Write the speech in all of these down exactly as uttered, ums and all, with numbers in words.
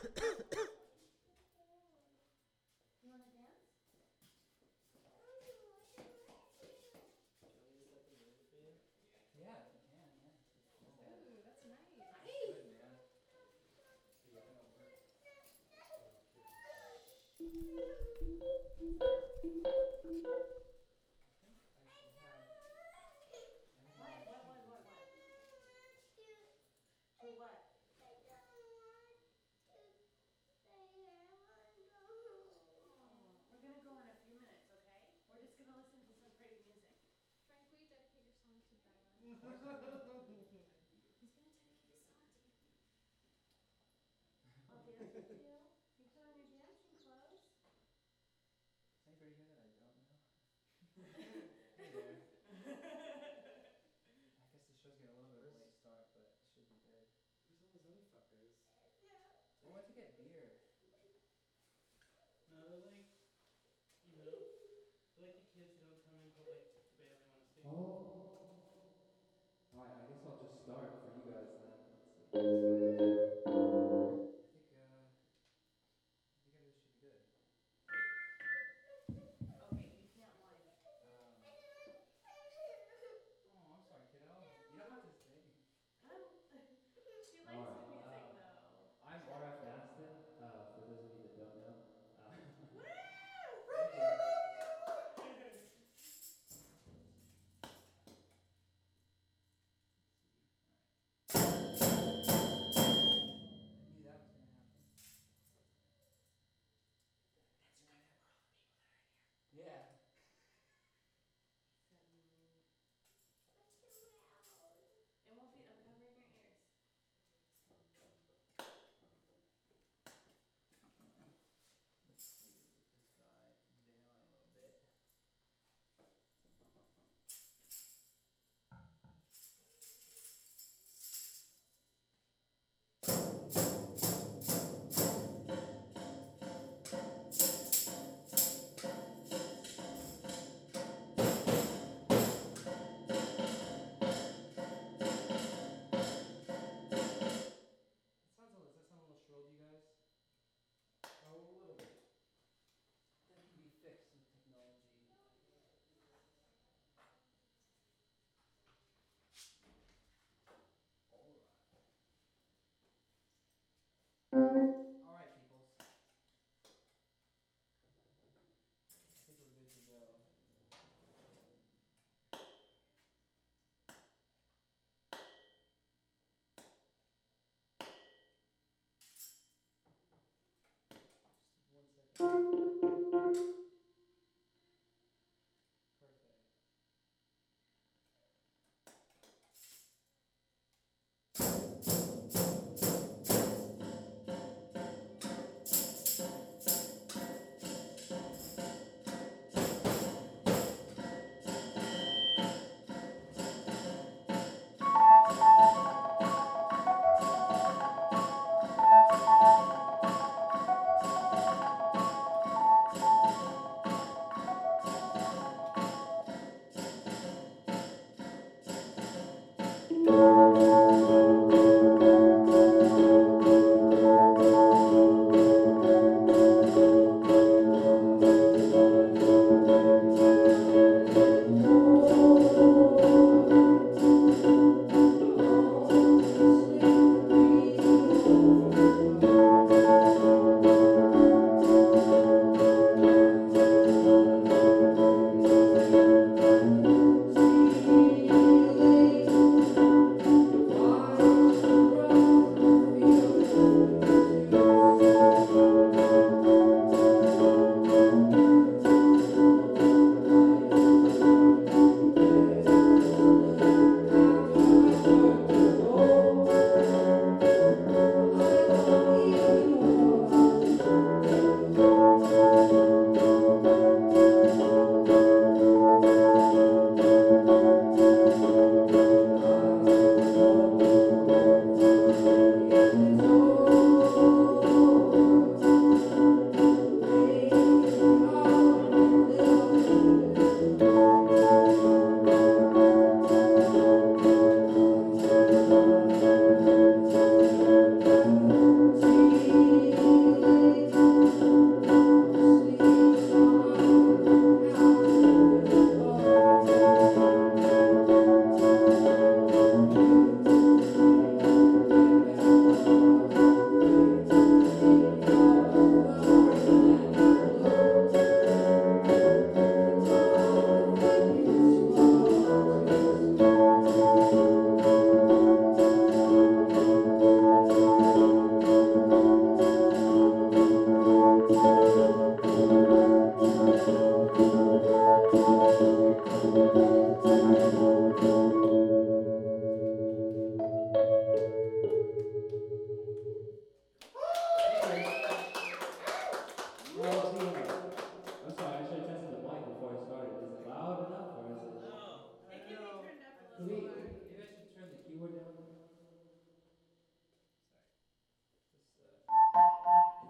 You wanna dance? Yeah, if you can, yeah. Ooh, that's nice. Good, man. Yeah, that'll work. I should have What? everything What, I what, should what, be. what? To what? Oh, we're gonna go in a few minutes, okay? We're just gonna listen to some pretty music. Frank, will you dedicate your song to Bella? Of course I will. He's gonna dedicate a song to you. I'll dance with you. You put on your dancing clothes. Is anybody here that I don't know? Hey there. I guess the show's getting a little bit of a late start, but it should be good. Where's all those other fuckers? They went to get beer. No, they're like, you know, they're like the kids who don't come in till like the band they want to sing. Oh. Alright, I guess I'll just start for you guys then. Let's see. I think, uh, I think this should be good. Okay, you can't whine. Um. Oh, I'm sorry, kiddo. You don't have to sing. Um, she likes Alright, the music uh, though. I'm R F Maston, uh, for those of you that don't know. Uh, Woo! thank you. I knew that was gonna happen. That's good for all the people that are in here. Yeah. So, it won't be, I'm covering your ears. Let's see this guy down a little bit. It sounds a little, does that sound a little shrill to you guys? Oh, a little bit. That can be fixed with technology. Alright. Alright, peoples. I think we're good to go. Just one second. Perfect.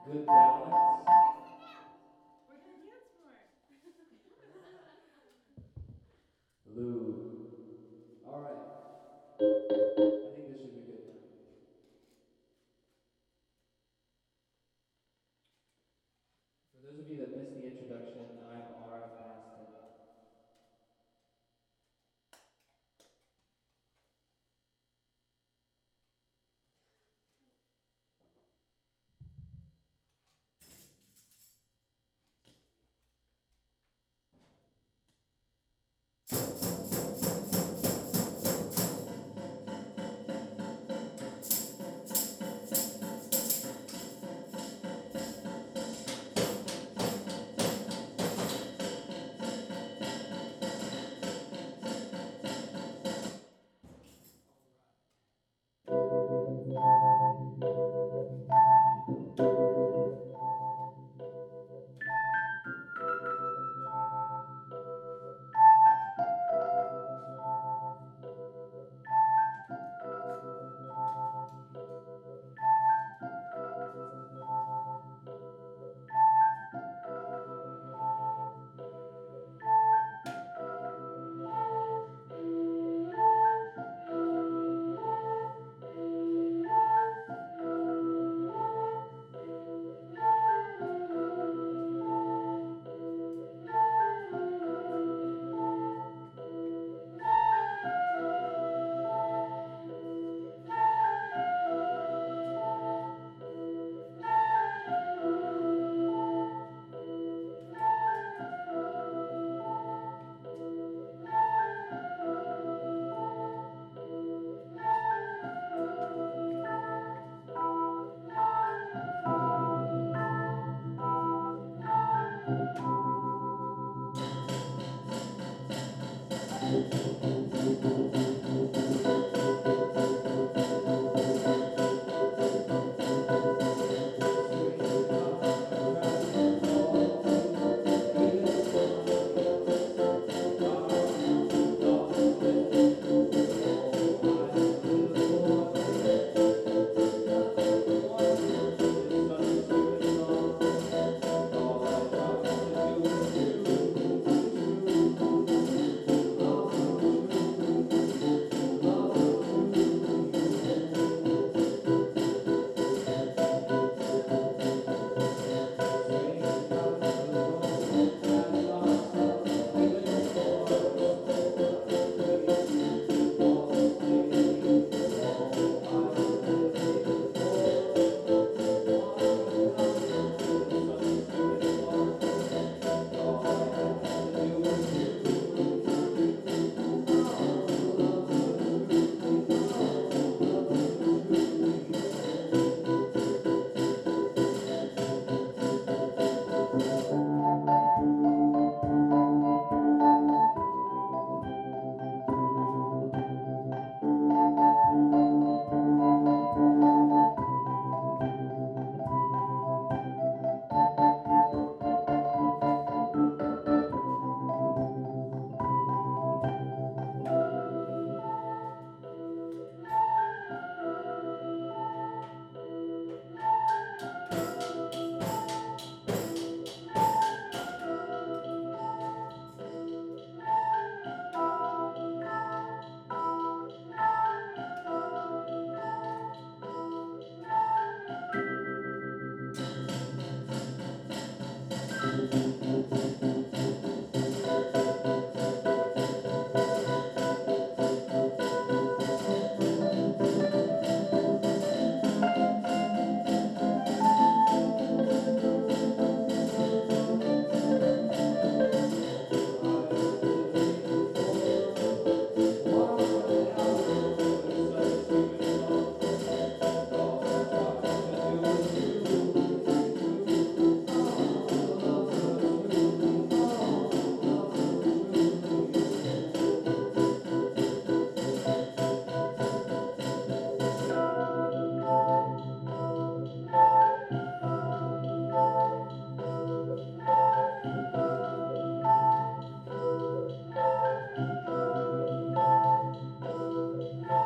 good talents. We're gonna dance more. Lou. All right. I think this should be good now. For those of you that missed the introduction, I'm R F Baston.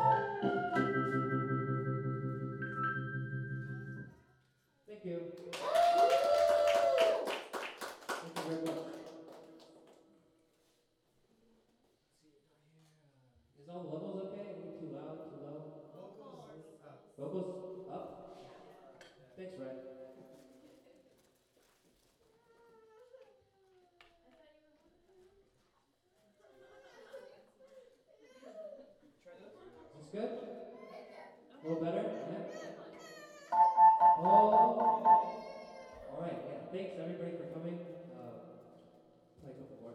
Thank you. Vocals up? Thanks, Ray. Try those? Is this good? A little better? Yeah. Oh. All right. Yeah. Thanks everybody for coming. Uh, play a couple more.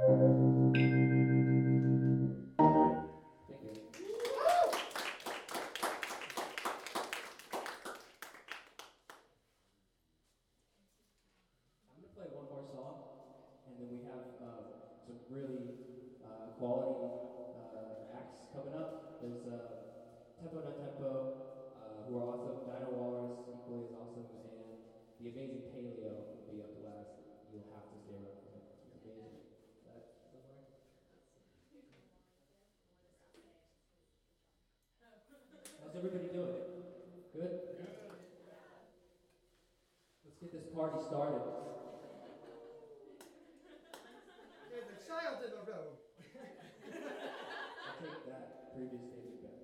Thank you. I'm gonna play one more song, and then we have uh, some really uh, quality uh, acts coming up. There's uh, Tempo Not Tempo, uh, who are awesome. Dino Walrus, equally as awesome, and the amazing Paleo will be up last. You'll have to stay around for him. He's amazing. Is that somewhere? How's everybody doing? Good? Let's get this party started. There's a child in the room. I'll take that previous statement back.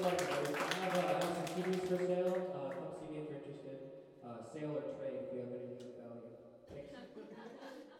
luck, guys. I have, uh, I have some C Ds for sale. Uh, come see me if you're interested. Uh, sale or trade if you have anything of value. Thanks.